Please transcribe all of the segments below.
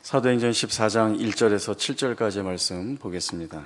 사도행전 14장 1절에서 7절까지 말씀 보겠습니다.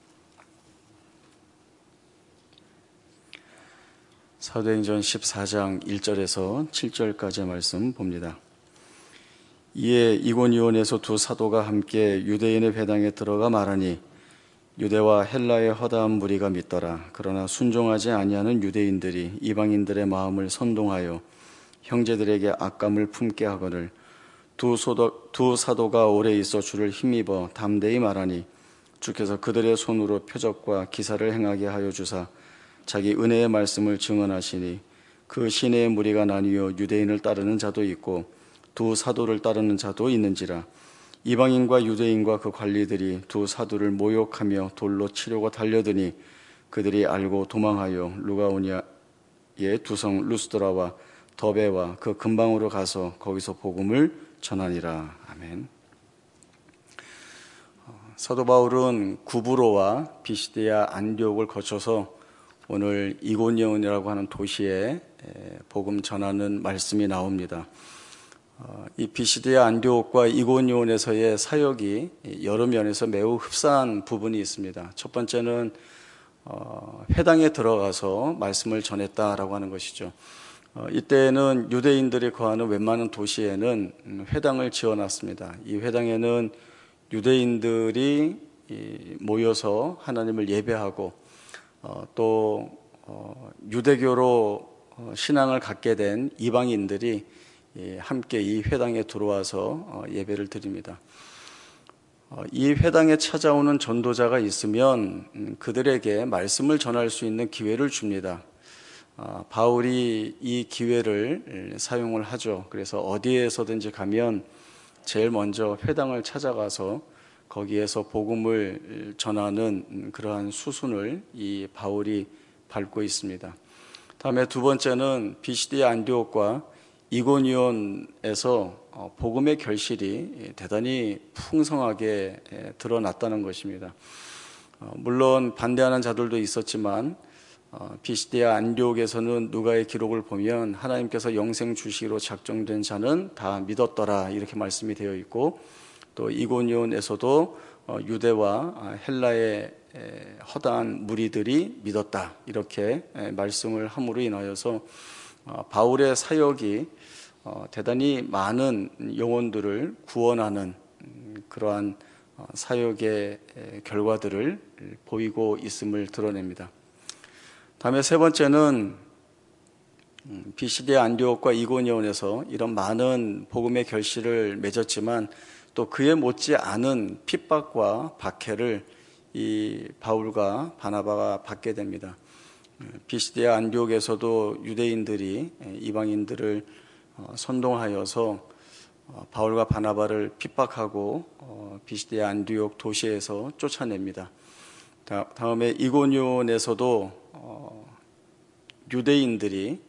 사도행전 14장 1절에서 7절까지 말씀 봅니다. 이에 이고니온에서 두 사도가 함께 유대인의 회당에 들어가 말하니 유대와 헬라의 허다한 무리가 믿더라. 그러나 순종하지 아니하는 유대인들이 이방인들의 마음을 선동하여 형제들에게 악감을 품게 하거늘 두 사도가 오래 있어 주를 힘입어 담대히 말하니 주께서 그들의 손으로 표적과 기사를 행하게 하여 주사 자기 은혜의 말씀을 증언하시니 그 시내의 무리가 나뉘어 유대인을 따르는 자도 있고 두 사도를 따르는 자도 있는지라. 이방인과 유대인과 그 관리들이 두 사도를 모욕하며 돌로 치려고 달려드니 그들이 알고 도망하여 루가오니아의 두 성 루스드라와 더베와 그 근방으로 가서 거기서 복음을 전하니라. 아멘. 사도 바울은 구브로와 비시디아 안디옥을 거쳐서 오늘 이고니온이라고 하는 도시에 복음 전하는 말씀이 나옵니다. 이 비시디아 안디옥과 이고니온에서의 사역이 여러 면에서 매우 흡사한 부분이 있습니다. 첫 번째는 회당에 들어가서 말씀을 전했다라고 하는 것이죠. 이때는 유대인들이 거하는 웬만한 도시에는 회당을 지어놨습니다. 이 회당에는 유대인들이 모여서 하나님을 예배하고 또 유대교로 신앙을 갖게 된 이방인들이 함께 이 회당에 들어와서 예배를 드립니다. 이 회당에 찾아오는 전도자가 있으면 그들에게 말씀을 전할 수 있는 기회를 줍니다. 바울이 이 기회를 사용을 하죠. 그래서 어디에서든지 가면 제일 먼저 회당을 찾아가서 거기에서 복음을 전하는 그러한 수순을 이 바울이 밟고 있습니다. 다음에 두 번째는 비시디아 안디옥과 이고니온에서 복음의 결실이 대단히 풍성하게 드러났다는 것입니다. 물론 반대하는 자들도 있었지만 비시디아 안디옥에서는 누가의 기록을 보면 하나님께서 영생 주시기로 작정된 자는 다 믿었더라 이렇게 말씀이 되어 있고, 또 이고니온에서도 유대와 헬라의 허다한 무리들이 믿었다 이렇게 말씀을 함으로 인하여서 바울의 사역이 대단히 많은 영혼들을 구원하는 그러한 사역의 결과들을 보이고 있음을 드러냅니다. 다음에 세 번째는 비시디아 안디옥과 이고니온에서 이런 많은 복음의 결실을 맺었지만 또 그에 못지 않은 핍박과 박해를 이 바울과 바나바가 받게 됩니다. 비시디아 안디옥에서도 유대인들이 이방인들을 선동하여서 바울과 바나바를 핍박하고 비시디아 안디옥 도시에서 쫓아냅니다. 다음에 이고니온에서도 유대인들이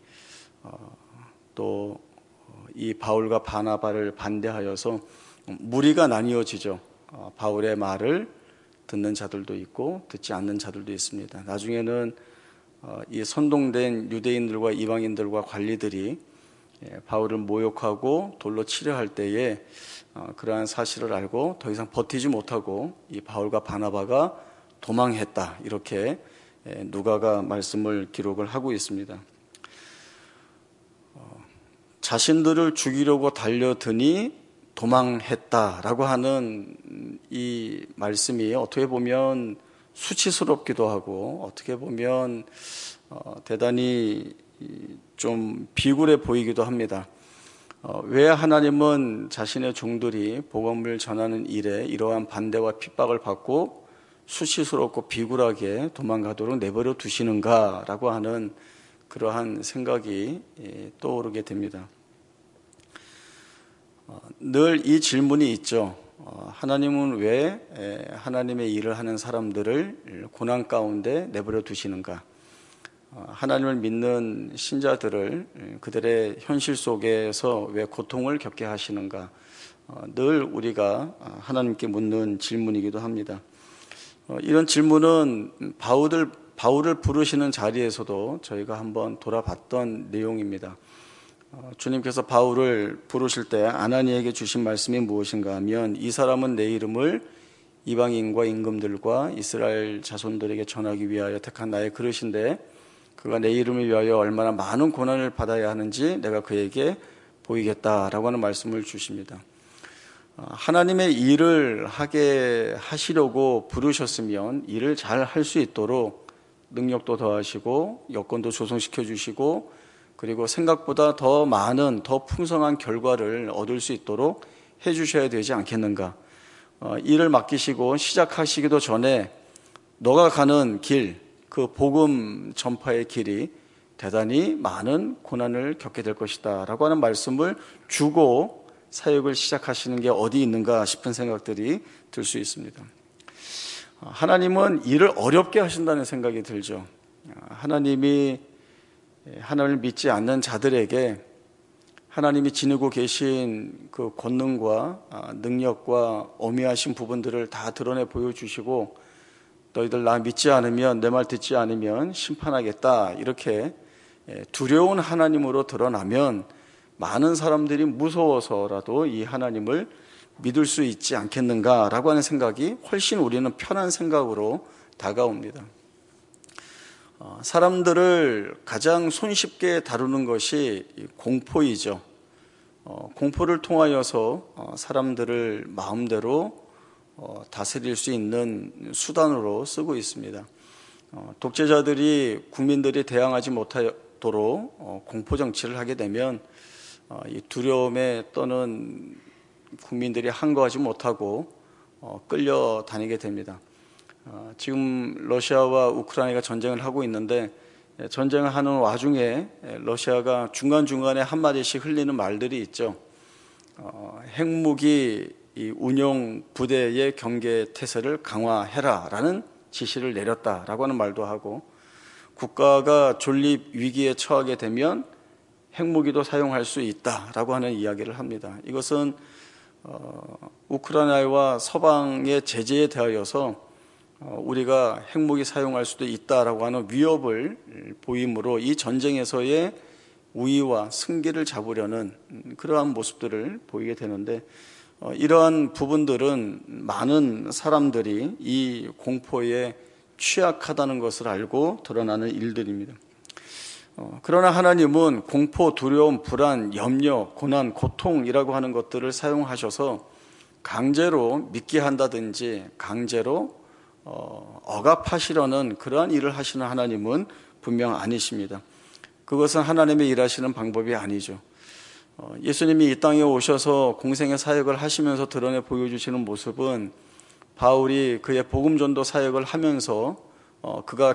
또 이 바울과 바나바를 반대하여서 무리가 나뉘어지죠. 바울의 말을 듣는 자들도 있고 듣지 않는 자들도 있습니다. 나중에는 이 선동된 유대인들과 이방인들과 관리들이 바울을 모욕하고 돌로 치려 할 때에 그러한 사실을 알고 더 이상 버티지 못하고 이 바울과 바나바가 도망했다 이렇게 누가가 말씀을 기록을 하고 있습니다. 자신들을 죽이려고 달려드니 도망했다라고 하는 이 말씀이 어떻게 보면 수치스럽기도 하고 어떻게 보면 대단히 좀 비굴해 보이기도 합니다. 왜 하나님은 자신의 종들이 복음을 전하는 일에 이러한 반대와 핍박을 받고 수치스럽고 비굴하게 도망가도록 내버려 두시는가라고 하는 그러한 생각이 떠오르게 됩니다. 늘 이 질문이 있죠. 하나님은 왜 하나님의 일을 하는 사람들을 고난 가운데 내버려 두시는가? 하나님을 믿는 신자들을 그들의 현실 속에서 왜 고통을 겪게 하시는가? 늘 우리가 하나님께 묻는 질문이기도 합니다. 이런 질문은 바울을 부르시는 자리에서도 저희가 한번 돌아봤던 내용입니다. 주님께서 바울을 부르실 때 아나니에게 주신 말씀이 무엇인가 하면, 이 사람은 내 이름을 이방인과 임금들과 이스라엘 자손들에게 전하기 위하여 택한 나의 그릇인데, 그가 내 이름을 위하여 얼마나 많은 고난을 받아야 하는지 내가 그에게 보이겠다라고 하는 말씀을 주십니다. 하나님의 일을 하게 하시려고 부르셨으면 일을 잘 할 수 있도록 능력도 더하시고 여건도 조성시켜 주시고, 그리고 생각보다 더 많은, 더 풍성한 결과를 얻을 수 있도록 해 주셔야 되지 않겠는가. 일을 맡기시고 시작하시기도 전에 너가 가는 길, 그 복음 전파의 길이 대단히 많은 고난을 겪게 될 것이다 라고 하는 말씀을 주고 사역을 시작하시는 게 어디 있는가 싶은 생각들이 들 수 있습니다. 하나님은 일을 어렵게 하신다는 생각이 들죠. 하나님이 하나님을 믿지 않는 자들에게 하나님이 지니고 계신 그 권능과 능력과 어미하신 부분들을 다 드러내 보여주시고, 너희들 나 믿지 않으면, 내 말 듣지 않으면 심판하겠다, 이렇게 두려운 하나님으로 드러나면 많은 사람들이 무서워서라도 이 하나님을 믿을 수 있지 않겠는가라고 하는 생각이 훨씬 우리는 편한 생각으로 다가옵니다. 사람들을 가장 손쉽게 다루는 것이 공포이죠. 공포를 통하여서 사람들을 마음대로 다스릴 수 있는 수단으로 쓰고 있습니다. 독재자들이 국민들이 대항하지 못하도록 공포 정치를 하게 되면 이 두려움에 떠는 국민들이 항거하지 못하고 끌려다니게 됩니다. 지금 러시아와 우크라이나가 전쟁을 하고 있는데, 전쟁을 하는 와중에 러시아가 중간중간에 한마디씩 흘리는 말들이 있죠. 핵무기 운용 부대의 경계 태세를 강화해라 라는 지시를 내렸다라고 하는 말도 하고, 국가가 존립 위기에 처하게 되면 핵무기도 사용할 수 있다라고 하는 이야기를 합니다. 이것은 우크라이나와 서방의 제재에 대하여서 우리가 핵무기 사용할 수도 있다라고 하는 위협을 보임으로 이 전쟁에서의 우위와 승기를 잡으려는 그러한 모습들을 보이게 되는데, 이러한 부분들은 많은 사람들이 이 공포에 취약하다는 것을 알고 드러나는 일들입니다. 그러나 하나님은 공포, 두려움, 불안, 염려, 고난, 고통이라고 하는 것들을 사용하셔서 강제로 믿게 한다든지 강제로 억압하시려는 그러한 일을 하시는 하나님은 분명 아니십니다. 그것은 하나님의 일하시는 방법이 아니죠. 예수님이 이 땅에 오셔서 공생의 사역을 하시면서 드러내 보여주시는 모습은 바울이 그의 복음전도 사역을 하면서 그가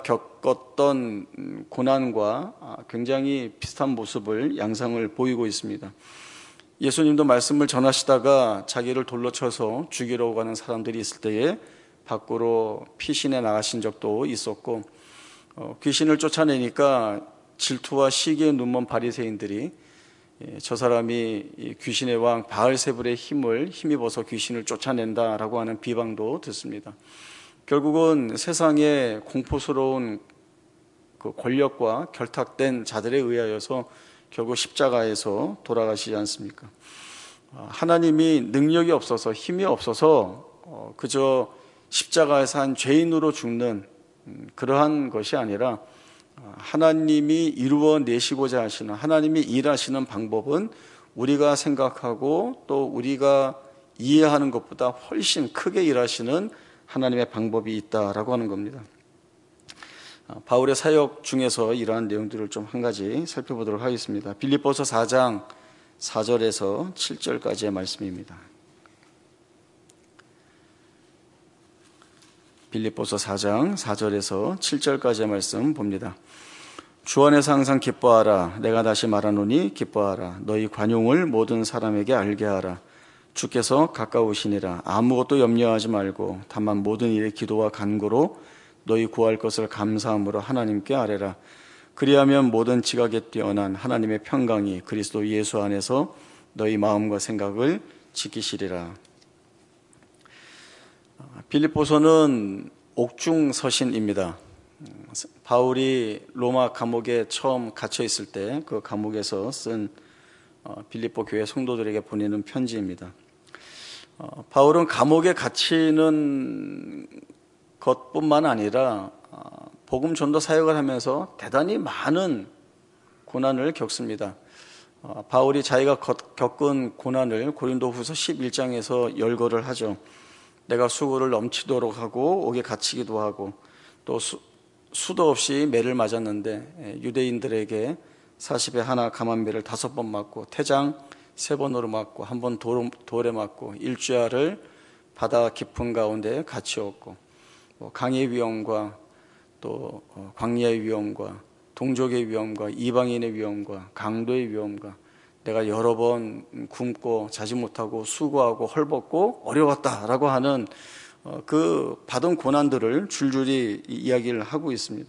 겪었던 고난과 굉장히 비슷한 모습을, 양상을 보이고 있습니다. 예수님도 말씀을 전하시다가 자기를 돌로 쳐서 죽이려고 하는 사람들이 있을 때에 밖으로 피신해 나가신 적도 있었고, 귀신을 쫓아내니까 질투와 시기에 눈먼 바리새인들이 저 사람이 귀신의 왕 바알세불의 힘을 힘입어서 귀신을 쫓아낸다라고 하는 비방도 듣습니다. 결국은 세상의 공포스러운 그 권력과 결탁된 자들에 의하여서 결국 십자가에서 돌아가시지 않습니까? 하나님이 능력이 없어서, 힘이 없어서 그저 십자가에서 한 죄인으로 죽는 그러한 것이 아니라, 하나님이 이루어내시고자 하시는, 하나님이 일하시는 방법은 우리가 생각하고 또 우리가 이해하는 것보다 훨씬 크게 일하시는 하나님의 방법이 있다라고 하는 겁니다. 바울의 사역 중에서 이러한 내용들을 좀 한 가지 살펴보도록 하겠습니다. 빌립보서 4장 4절에서 7절까지의 말씀입니다. 빌립보서 4장 4절에서 7절까지의 말씀 봅니다. 주 안에서 항상 기뻐하라. 내가 다시 말하노니 기뻐하라. 너희 관용을 모든 사람에게 알게 하라. 주께서 가까우시니라. 아무것도 염려하지 말고 다만 모든 일에 기도와 간구로 너희 구할 것을 감사함으로 하나님께 아뢰라. 그리하면 모든 지각에 뛰어난 하나님의 평강이 그리스도 예수 안에서 너희 마음과 생각을 지키시리라. 빌립보서는 옥중서신입니다. 바울이 로마 감옥에 처음 갇혀 있을 때 그 감옥에서 쓴 빌립보 교회 성도들에게 보내는 편지입니다. 바울은 감옥에 갇히는 것뿐만 아니라 복음 전도 사역을 하면서 대단히 많은 고난을 겪습니다. 바울이 자기가 겪은 고난을 고린도후서 11장에서 열거를 하죠. 내가 수고를 넘치도록 하고 옥에 갇히기도 하고 또 수도 없이 매를 맞았는데 유대인들에게 40에 하나 감한매를 5번 맞고 태장 3번으로 맞고 1번 돌에 맞고 일주야를 바다 깊은 가운데 갇히었고 강의 위험과 또 광야의 위험과 동족의 위험과 이방인의 위험과 강도의 위험과 내가 여러 번 굶고 자지 못하고 수고하고 헐벗고 어려웠다라고 하는 그 받은 고난들을 줄줄이 이야기를 하고 있습니다.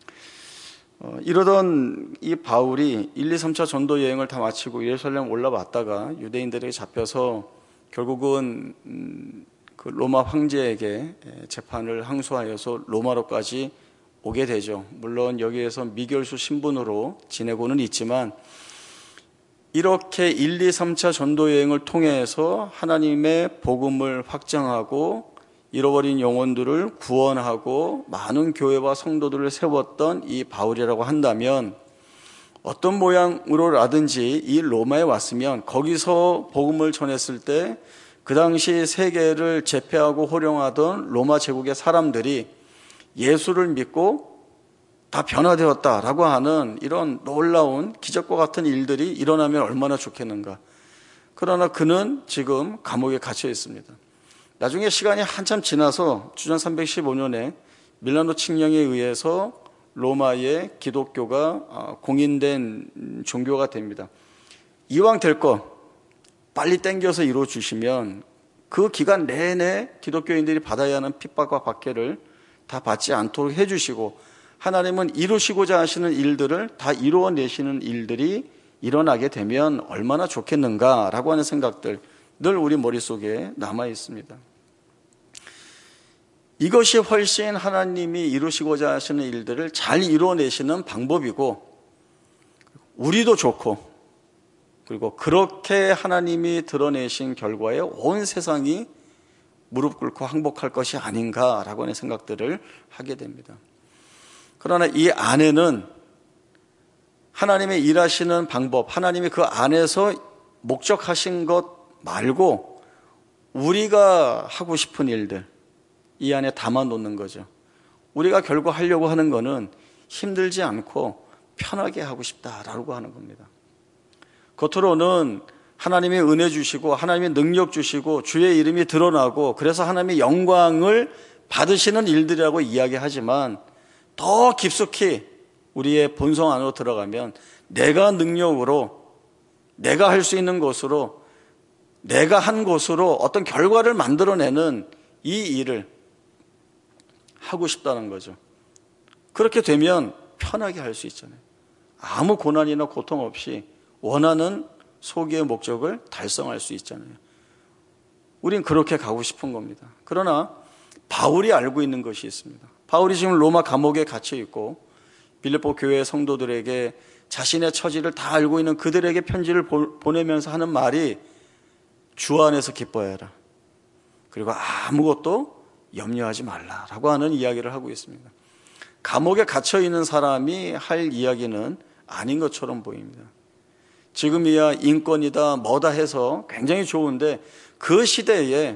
이러던 이 바울이 1, 2, 3차 전도 여행을 다 마치고 예루살렘 올라왔다가 유대인들에게 잡혀서 결국은 그 로마 황제에게 재판을 항소하여서 로마로까지 오게 되죠. 물론 여기에서 미결수 신분으로 지내고는 있지만 이렇게 1, 2, 3차 전도 여행을 통해서 하나님의 복음을 확장하고 잃어버린 영혼들을 구원하고 많은 교회와 성도들을 세웠던 이 바울이라고 한다면 어떤 모양으로라든지 이 로마에 왔으면 거기서 복음을 전했을 때 그 당시 세계를 제패하고 호령하던 로마 제국의 사람들이 예수를 믿고 다 변화되었다라고 하는 이런 놀라운 기적과 같은 일들이 일어나면 얼마나 좋겠는가. 그러나 그는 지금 감옥에 갇혀 있습니다. 나중에 시간이 한참 지나서 주전 315년에 밀라노 칙령에 의해서 로마의 기독교가 공인된 종교가 됩니다. 이왕 될 것 빨리 땡겨서 이루어 주시면 그 기간 내내 기독교인들이 받아야 하는 핍박과 박해를 다 받지 않도록 해주시고 하나님은 이루시고자 하시는 일들을 다 이루어내시는 일들이 일어나게 되면 얼마나 좋겠는가라고 하는 생각들 늘 우리 머릿속에 남아 있습니다. 이것이 훨씬 하나님이 이루시고자 하시는 일들을 잘 이루어내시는 방법이고 우리도 좋고 그리고 그렇게 하나님이 드러내신 결과에 온 세상이 무릎 꿇고 항복할 것이 아닌가라고 하는 생각들을 하게 됩니다. 그러나 이 안에는 하나님의 일하시는 방법, 하나님이 그 안에서 목적하신 것 말고 우리가 하고 싶은 일들 이 안에 담아 놓는 거죠. 우리가 결국 하려고 하는 거는 힘들지 않고 편하게 하고 싶다라고 하는 겁니다. 겉으로는 하나님의 은혜 주시고 하나님의 능력 주시고 주의 이름이 드러나고 그래서 하나님의 영광을 받으시는 일들이라고 이야기하지만 더 깊숙이 우리의 본성 안으로 들어가면 내가 능력으로 내가 할 수 있는 것으로 내가 한 것으로 어떤 결과를 만들어내는 이 일을 하고 싶다는 거죠. 그렇게 되면 편하게 할 수 있잖아요. 아무 고난이나 고통 없이 원하는 소기의 목적을 달성할 수 있잖아요. 우린 그렇게 가고 싶은 겁니다. 그러나 바울이 알고 있는 것이 있습니다. 바울이 지금 로마 감옥에 갇혀 있고 빌립보 교회 성도들에게 자신의 처지를 다 알고 있는 그들에게 편지를 보내면서 하는 말이 주 안에서 기뻐해라. 그리고 아무것도 염려하지 말라라고 하는 이야기를 하고 있습니다. 감옥에 갇혀 있는 사람이 할 이야기는 아닌 것처럼 보입니다. 지금이야 인권이다 뭐다 해서 굉장히 좋은데 그 시대에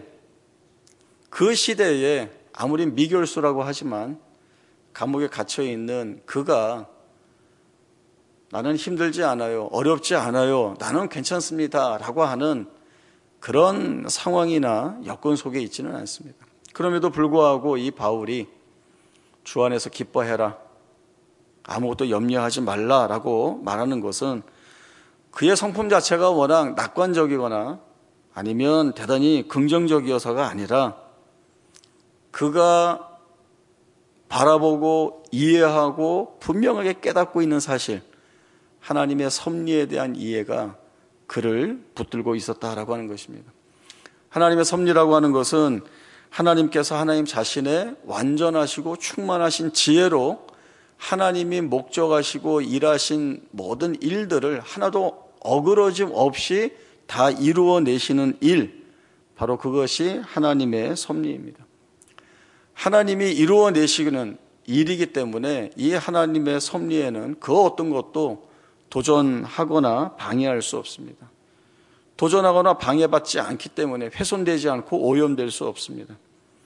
아무리 미결수라고 하지만 감옥에 갇혀 있는 그가 나는 힘들지 않아요, 어렵지 않아요, 나는 괜찮습니다 라고 하는 그런 상황이나 여건 속에 있지는 않습니다. 그럼에도 불구하고 이 바울이 주 안에서 기뻐해라, 아무것도 염려하지 말라라고 말하는 것은 그의 성품 자체가 워낙 낙관적이거나 아니면 대단히 긍정적이어서가 아니라 그가 바라보고 이해하고 분명하게 깨닫고 있는 사실, 하나님의 섭리에 대한 이해가 그를 붙들고 있었다라고 하는 것입니다. 하나님의 섭리라고 하는 것은 하나님께서 하나님 자신의 완전하시고 충만하신 지혜로 하나님이 목적하시고 일하신 모든 일들을 하나도 어그러짐 없이 다 이루어내시는 일, 바로 그것이 하나님의 섭리입니다. 하나님이 이루어내시는 일이기 때문에 이 하나님의 섭리에는 그 어떤 것도 도전하거나 방해할 수 없습니다. 도전하거나 방해받지 않기 때문에 훼손되지 않고 오염될 수 없습니다.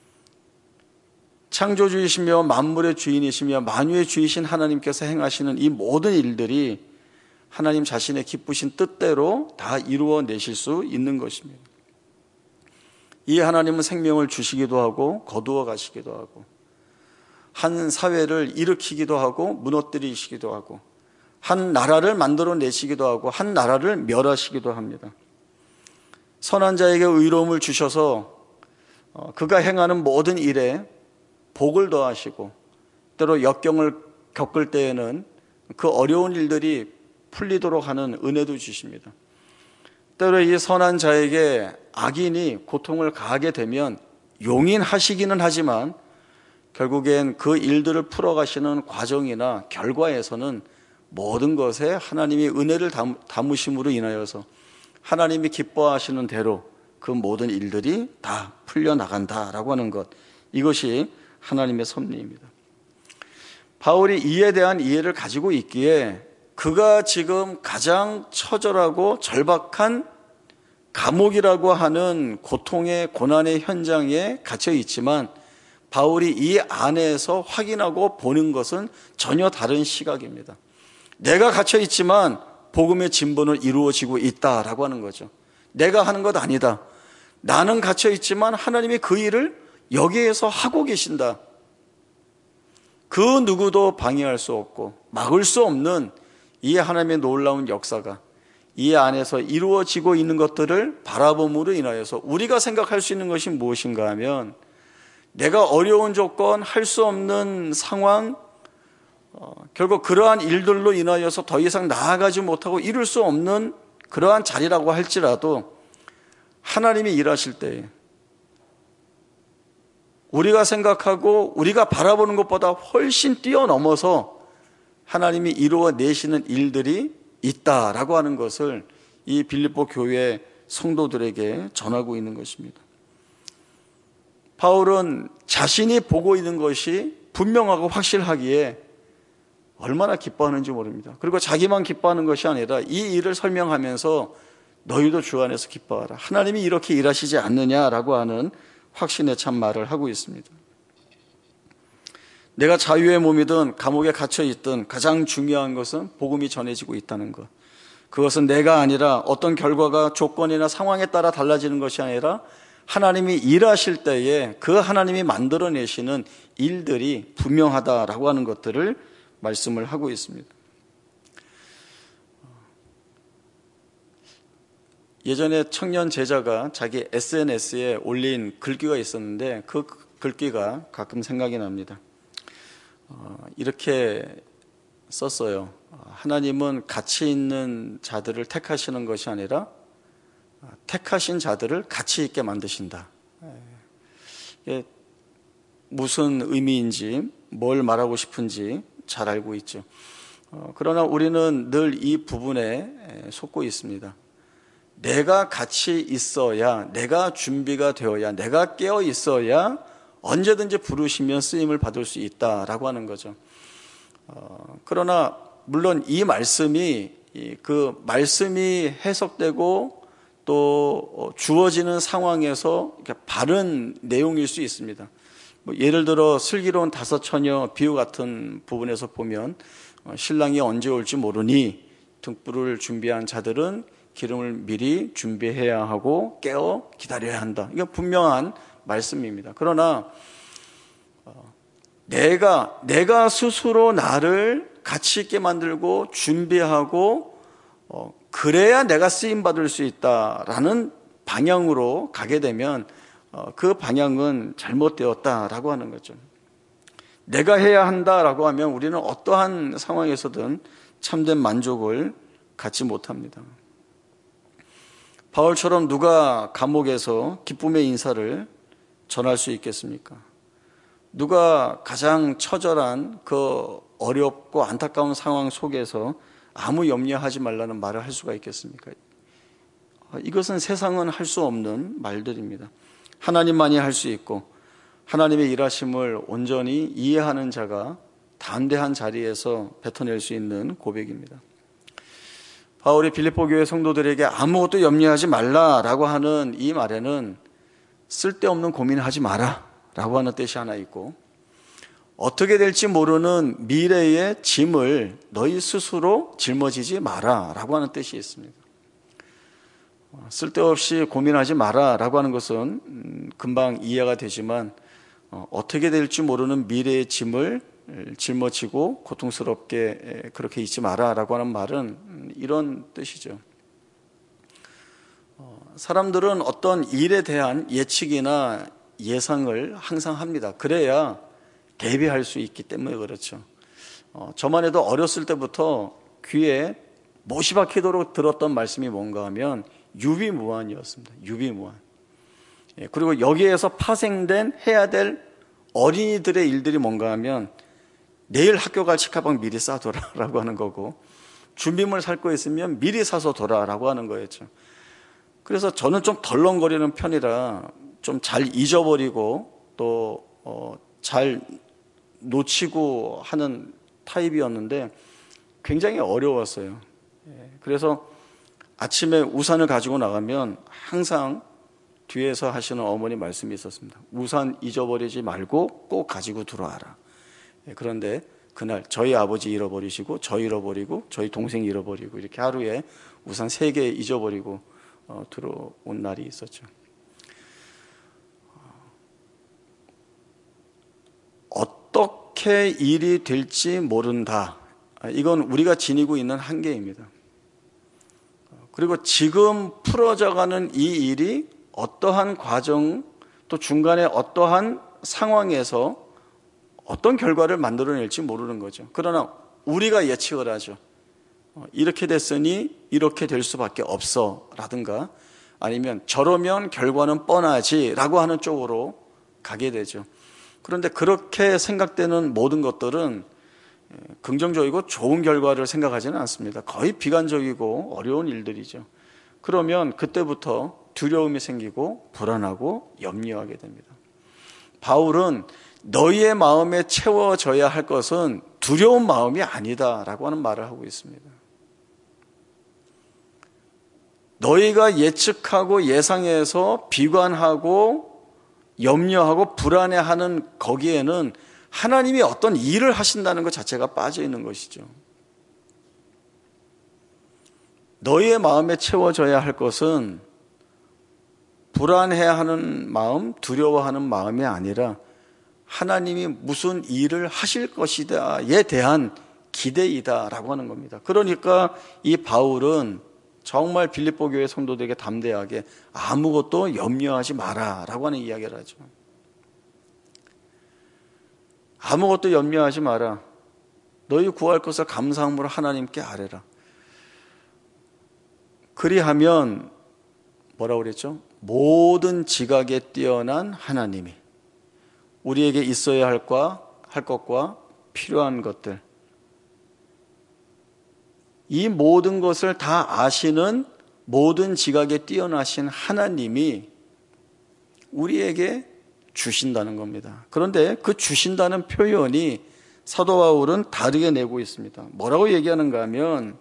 창조주이시며 만물의 주인이시며 만유의 주이신 하나님께서 행하시는 이 모든 일들이 하나님 자신의 기쁘신 뜻대로 다 이루어내실 수 있는 것입니다. 이 하나님은 생명을 주시기도 하고 거두어 가시기도 하고, 한 사회를 일으키기도 하고 무너뜨리시기도 하고, 한 나라를 만들어내시기도 하고 한 나라를 멸하시기도 합니다. 선한 자에게 의로움을 주셔서 그가 행하는 모든 일에 복을 더하시고, 때로 역경을 겪을 때에는 그 어려운 일들이 풀리도록 하는 은혜도 주십니다. 때로 이 선한 자에게 악인이 고통을 가하게 되면 용인하시기는 하지만 결국엔 그 일들을 풀어가시는 과정이나 결과에서는 모든 것에 하나님이 은혜를 담으심으로 인하여서 하나님이 기뻐하시는 대로 그 모든 일들이 다 풀려나간다라고 하는 것, 이것이 하나님의 섭리입니다. 바울이 이에 대한 이해를 가지고 있기에 그가 지금 가장 처절하고 절박한 감옥이라고 하는 고통의 고난의 현장에 갇혀 있지만, 바울이 이 안에서 확인하고 보는 것은 전혀 다른 시각입니다. 내가 갇혀 있지만 복음의 진보는 이루어지고 있다라고 하는 거죠. 내가 하는 것 아니다. 나는 갇혀 있지만 하나님이 그 일을 여기에서 하고 계신다. 그 누구도 방해할 수 없고 막을 수 없는 이 하나님의 놀라운 역사가 이 안에서 이루어지고 있는 것들을 바라봄으로 인하여서 우리가 생각할 수 있는 것이 무엇인가 하면, 내가 어려운 조건, 할 수 없는 상황, 결국 그러한 일들로 인하여서 더 이상 나아가지 못하고 이룰 수 없는 그러한 자리라고 할지라도 하나님이 일하실 때에 우리가 생각하고 우리가 바라보는 것보다 훨씬 뛰어넘어서 하나님이 이루어내시는 일들이 있다라고 하는 것을 이 빌립보 교회 성도들에게 전하고 있는 것입니다. 바울은 자신이 보고 있는 것이 분명하고 확실하기에 얼마나 기뻐하는지 모릅니다. 그리고 자기만 기뻐하는 것이 아니라 이 일을 설명하면서 너희도 주 안에서 기뻐하라, 하나님이 이렇게 일하시지 않느냐라고 하는 확신에 참 말을 하고 있습니다. 내가 자유의 몸이든 감옥에 갇혀 있든 가장 중요한 것은 복음이 전해지고 있다는 것. 그것은 내가 아니라 어떤 결과가 조건이나 상황에 따라 달라지는 것이 아니라 하나님이 일하실 때에 그 하나님이 만들어내시는 일들이 분명하다라고 하는 것들을 말씀을 하고 있습니다. 예전에 청년 제자가 자기 SNS에 올린 글귀가 있었는데 그 글귀가 가끔 생각이 납니다. 이렇게 썼어요. 하나님은 가치 있는 자들을 택하시는 것이 아니라 택하신 자들을 가치 있게 만드신다. 이게 무슨 의미인지, 뭘 말하고 싶은지 잘 알고 있죠. 그러나 우리는 늘 이 부분에 속고 있습니다. 내가 같이 있어야, 내가 준비가 되어야, 내가 깨어 있어야 언제든지 부르시면 쓰임을 받을 수 있다라고 하는 거죠. 그러나 물론 이 말씀이, 그 말씀이 해석되고 또 주어지는 상황에서 바른 내용일 수 있습니다. 예를 들어 슬기로운 다섯 처녀 비유 같은 부분에서 보면 신랑이 언제 올지 모르니 등불을 준비한 자들은 기름을 미리 준비해야 하고 깨어 기다려야 한다. 이건 분명한 말씀입니다. 그러나 내가 스스로 나를 가치 있게 만들고 준비하고 그래야 내가 쓰임받을 수 있다라는 방향으로 가게 되면 그 방향은 잘못되었다라고 하는 거죠. 내가 해야 한다라고 하면 우리는 어떠한 상황에서든 참된 만족을 갖지 못합니다. 바울처럼 누가 감옥에서 기쁨의 인사를 전할 수 있겠습니까? 누가 가장 처절한 그 어렵고 안타까운 상황 속에서 아무 염려하지 말라는 말을 할 수가 있겠습니까? 이것은 세상은 할 수 없는 말들입니다. 하나님만이 할 수 있고 하나님의 일하심을 온전히 이해하는 자가 담대한 자리에서 뱉어낼 수 있는 고백입니다. 바울이 빌립보 교회 성도들에게 아무것도 염려하지 말라라고 하는 이 말에는 쓸데없는 고민하지 마라 라고 하는 뜻이 하나 있고, 어떻게 될지 모르는 미래의 짐을 너희 스스로 짊어지지 마라 라고 하는 뜻이 있습니다. 쓸데없이 고민하지 마라 라고 하는 것은 금방 이해가 되지만, 어떻게 될지 모르는 미래의 짐을 짊어지고 고통스럽게 그렇게 있지 마라 라고 하는 말은 이런 뜻이죠. 사람들은 어떤 일에 대한 예측이나 예상을 항상 합니다. 그래야 대비할 수 있기 때문에 그렇죠. 저만 해도 어렸을 때부터 귀에 못이 박히도록 들었던 말씀이 뭔가 하면 유비무환이었습니다. 유비무환. 그리고 여기에서 파생된 해야 될 어린이들의 일들이 뭔가 하면 내일 학교 갈 책가방 미리 싸둬라 라고 하는 거고, 준비물 살 거 있으면 미리 사서 둬라 라고 하는 거였죠. 그래서 저는 좀 덜렁거리는 편이라 좀 잘 잊어버리고 또 잘 놓치고 하는 타입이었는데 굉장히 어려웠어요. 그래서 아침에 우산을 가지고 나가면 항상 뒤에서 하시는 어머니 말씀이 있었습니다. 우산 잊어버리지 말고 꼭 가지고 들어와라. 그런데 그날 저희 아버지 잃어버리시고 저 잃어버리고 저희 동생 잃어버리고 이렇게 하루에 우산 3개 잊어버리고 들어온 날이 있었죠. 어떻게 일이 될지 모른다. 이건 우리가 지니고 있는 한계입니다. 그리고 지금 풀어져가는 이 일이 어떠한 과정, 또 중간에 어떠한 상황에서 어떤 결과를 만들어낼지 모르는 거죠. 그러나 우리가 예측을 하죠. 이렇게 됐으니 이렇게 될 수밖에 없어 라든가, 아니면 저러면 결과는 뻔하지 라고 하는 쪽으로 가게 되죠. 그런데 그렇게 생각되는 모든 것들은 긍정적이고 좋은 결과를 생각하지는 않습니다. 거의 비관적이고 어려운 일들이죠. 그러면 그때부터 두려움이 생기고 불안하고 염려하게 됩니다. 바울은 너희의 마음에 채워져야 할 것은 두려운 마음이 아니다 라고 하는 말을 하고 있습니다. 너희가 예측하고 예상해서 비관하고 염려하고 불안해하는 거기에는 하나님이 어떤 일을 하신다는 것 자체가 빠져 있는 것이죠. 너희의 마음에 채워져야 할 것은 불안해하는 마음, 두려워하는 마음이 아니라 하나님이 무슨 일을 하실 것이다에 대한 기대이다라고 하는 겁니다. 그러니까 이 바울은 정말 빌립보 교회 성도들에게 담대하게 아무것도 염려하지 마라라고 하는 이야기를 하죠. 아무것도 염려하지 마라. 너희 구할 것을 감사함으로 하나님께 아뢰라. 그리하면 뭐라고 그랬죠? 모든 지각에 뛰어난 하나님이 우리에게 있어야 할 것과 필요한 것들, 이 모든 것을 다 아시는 모든 지각에 뛰어나신 하나님이 우리에게 주신다는 겁니다. 그런데 그 주신다는 표현이 사도 바울은 다르게 내고 있습니다. 뭐라고 얘기하는가 하면,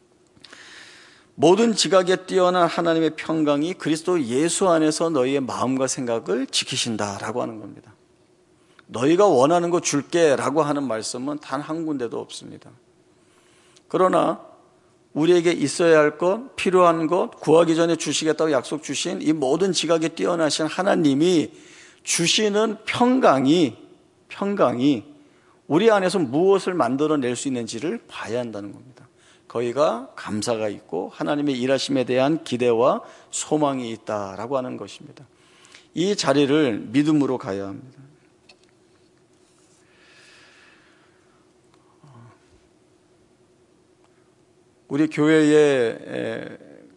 모든 지각에 뛰어난 하나님의 평강이 그리스도 예수 안에서 너희의 마음과 생각을 지키신다라고 하는 겁니다. 너희가 원하는 거 줄게 라고 하는 말씀은 단 한 군데도 없습니다. 그러나 우리에게 있어야 할 것, 필요한 것, 구하기 전에 주시겠다고 약속 주신 이 모든 지각에 뛰어나신 하나님이 주시는 평강이 우리 안에서 무엇을 만들어낼 수 있는지를 봐야 한다는 겁니다. 거기가 감사가 있고 하나님의 일하심에 대한 기대와 소망이 있다라고 하는 것입니다. 이 자리를 믿음으로 가야 합니다. 우리 교회에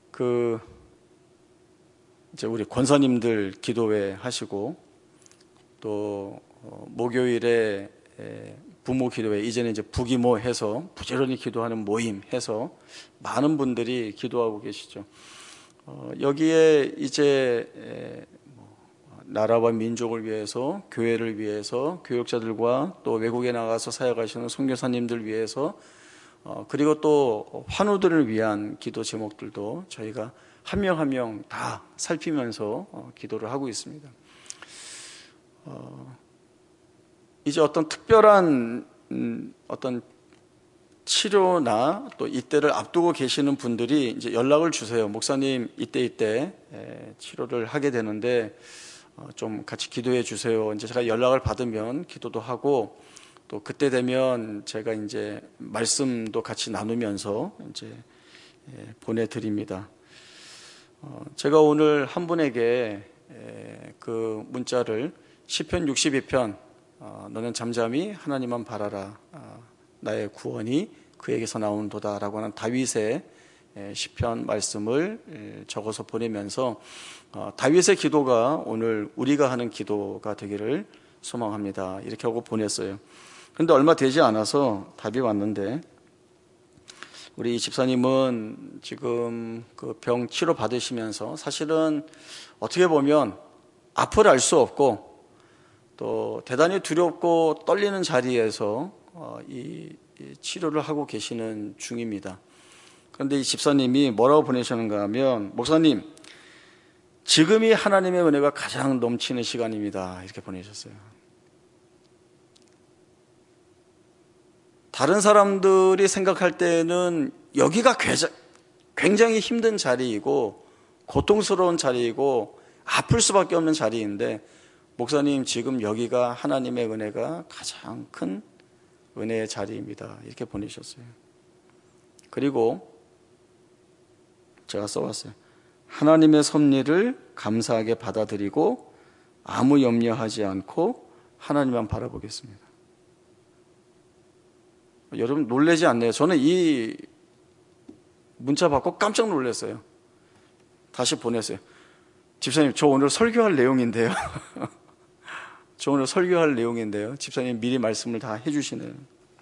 이제 우리 권사님들 기도회 하시고, 또 목요일에 부모 기도회, 이제는 이제 부기모해서 부지런히 기도하는 모임 해서 많은 분들이 기도하고 계시죠. 여기에 이제 나라와 민족을 위해서, 교회를 위해서, 교육자들과 또 외국에 나가서 사역하시는 선교사님들 위해서, 그리고 또 환우들을 위한 기도 제목들도 저희가 한 명 한 명 다 살피면서 기도를 하고 있습니다. 이제 어떤 특별한 어떤 치료나 또 이때를 앞두고 계시는 분들이 이제 연락을 주세요. 목사님, 이때 치료를 하게 되는데 좀 같이 기도해 주세요. 이제 제가 연락을 받으면 기도도 하고, 또 그때 되면 제가 이제 말씀도 같이 나누면서 이제 보내드립니다. 제가 오늘 한 분에게 그 문자를 시편 62편 너는 잠잠히 하나님만 바라라, 나의 구원이 그에게서 나오는도다 라고 하는 다윗의 시편 말씀을 적어서 보내면서 다윗의 기도가 오늘 우리가 하는 기도가 되기를 소망합니다, 이렇게 하고 보냈어요. 그런데 얼마 되지 않아서 답이 왔는데, 우리 집사님은 지금 그 병 치료 받으시면서 사실은 어떻게 보면 앞을 알 수 없고 또 대단히 두렵고 떨리는 자리에서 이 치료를 하고 계시는 중입니다. 그런데 이 집사님이 뭐라고 보내셨는가 하면, 목사님, 지금이 하나님의 은혜가 가장 넘치는 시간입니다, 이렇게 보내셨어요. 다른 사람들이 생각할 때는 여기가 굉장히 힘든 자리이고 고통스러운 자리이고 아플 수밖에 없는 자리인데, 목사님, 지금 여기가 하나님의 은혜가 가장 큰 은혜의 자리입니다, 이렇게 보내셨어요. 그리고 제가 써왔어요. 하나님의 섭리를 감사하게 받아들이고 아무 염려하지 않고 하나님만 바라보겠습니다. 여러분 놀라지 않나요? 저는 이 문자 받고 깜짝 놀랐어요. 다시 보냈어요. 집사님, 저 오늘 설교할 내용인데요. 저 오늘 설교할 내용인데요. 집사님 미리 말씀을 다 해주시네요.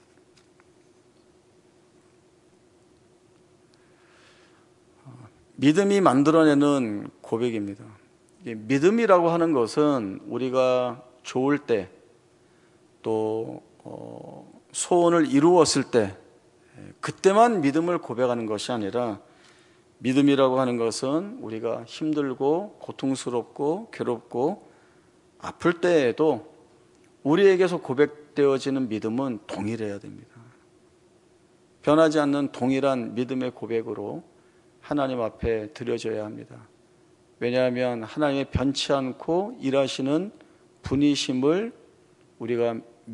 믿음이 만들어내는 고백입니다. 믿음이라고 하는 것은 우리가 좋을 때, 또 소원을 이루었을 때, 그때만 믿음을 고백하는 것이 아니라, 믿음이라고 하는 것은 우리가 힘들고 고통스럽고 괴롭고 아플 때에도 우리에게서 고백되어지는 믿음은 동일해야 됩니다. 변하지 않는 동일한 믿음의 고백으로 하나님 앞에 드려져야 합니다. 왜냐하면 하나님의 변치 않고 일하시는 분이심을 우리가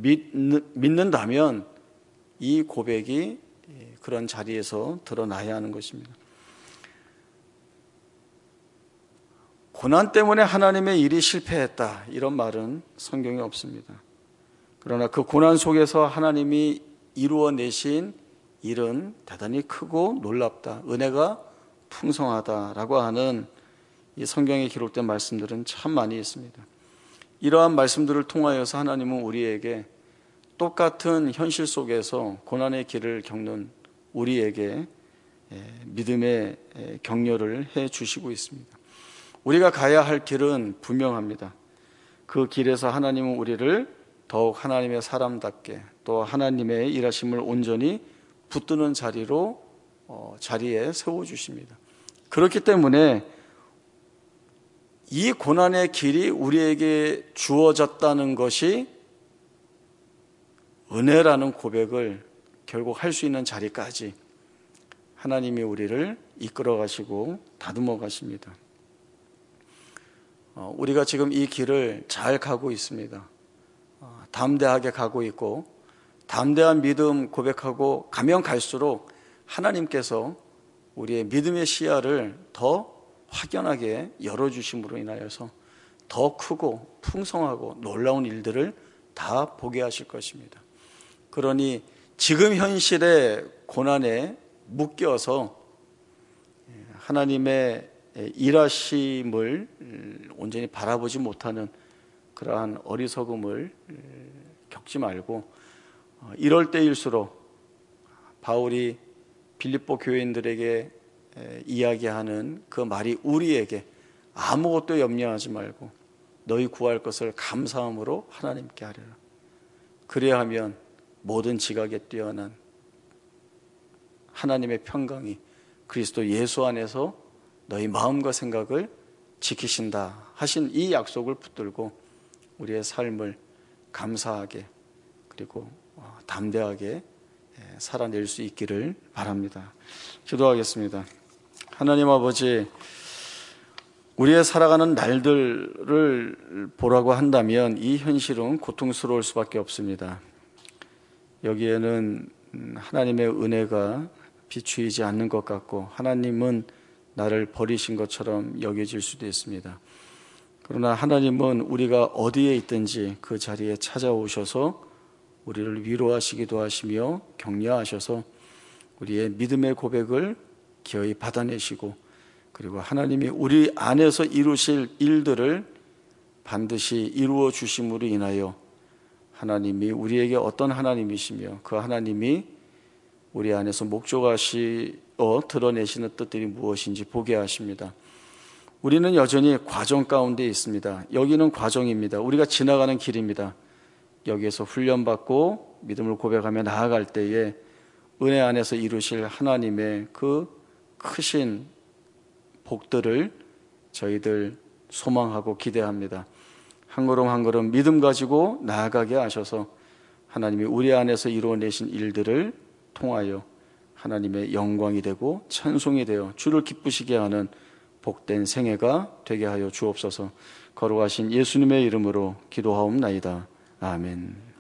믿는다면 이 고백이 그런 자리에서 드러나야 하는 것입니다. 고난 때문에 하나님의 일이 실패했다, 이런 말은 성경에 없습니다. 그러나 그 고난 속에서 하나님이 이루어내신 일은 대단히 크고 놀랍다, 은혜가 풍성하다라고 하는 이 성경에 기록된 말씀들은 참 많이 있습니다. 이러한 말씀들을 통하여서 하나님은 우리에게 똑같은 현실 속에서 고난의 길을 겪는 우리에게 믿음의 격려를 해 주시고 있습니다. 우리가 가야 할 길은 분명합니다. 그 길에서 하나님은 우리를 더욱 하나님의 사람답게, 또 하나님의 일하심을 온전히 붙드는 자리에 세워주십니다. 그렇기 때문에 이 고난의 길이 우리에게 주어졌다는 것이 은혜라는 고백을 결국 할 수 있는 자리까지 하나님이 우리를 이끌어 가시고 다듬어 가십니다. 우리가 지금 이 길을 잘 가고 있습니다. 담대하게 가고 있고, 담대한 믿음 고백하고 가면 갈수록 하나님께서 우리의 믿음의 시야를 더 확연하게 열어주심으로 인하여서 더 크고 풍성하고 놀라운 일들을 다 보게 하실 것입니다. 그러니 지금 현실의 고난에 묶여서 하나님의 일하심을 온전히 바라보지 못하는 그러한 어리석음을 겪지 말고 이럴 때일수록 바울이 빌립보 교인들에게 이야기하는 그 말이 우리에게 아무것도 염려하지 말고 너희 구할 것을 감사함으로 하나님께 하리라. 그래야 하면 모든 지각에 뛰어난 하나님의 평강이 그리스도 예수 안에서 너희 마음과 생각을 지키신다 하신 이 약속을 붙들고 우리의 삶을 감사하게 그리고 담대하게 살아낼 수 있기를 바랍니다. 기도하겠습니다. 하나님 아버지, 우리의 살아가는 날들을 보라고 한다면 이 현실은 고통스러울 수밖에 없습니다. 여기에는 하나님의 은혜가 비추이지 않는 것 같고 하나님은 나를 버리신 것처럼 여겨질 수도 있습니다. 그러나 하나님은 우리가 어디에 있든지 그 자리에 찾아오셔서 우리를 위로하시기도 하시며 격려하셔서 우리의 믿음의 고백을 기어이 받아내시고 그리고 하나님이 우리 안에서 이루실 일들을 반드시 이루어 주심으로 인하여 하나님이 우리에게 어떤 하나님이시며 그 하나님이 우리 안에서 목적하시어 드러내시는 뜻들이 무엇인지 보게 하십니다. 우리는 여전히 과정 가운데 있습니다. 여기는 과정입니다. 우리가 지나가는 길입니다. 여기에서 훈련받고 믿음을 고백하며 나아갈 때에 은혜 안에서 이루실 하나님의 그 크신 복들을 저희들 소망하고 기대합니다. 한 걸음 한 걸음 믿음 가지고 나아가게 하셔서 하나님이 우리 안에서 이루어내신 일들을 통하여 하나님의 영광이 되고 찬송이 되어 주를 기쁘시게 하는 복된 생애가 되게 하여 주옵소서. 거룩하신 예수님의 이름으로 기도하옵나이다. 아멘.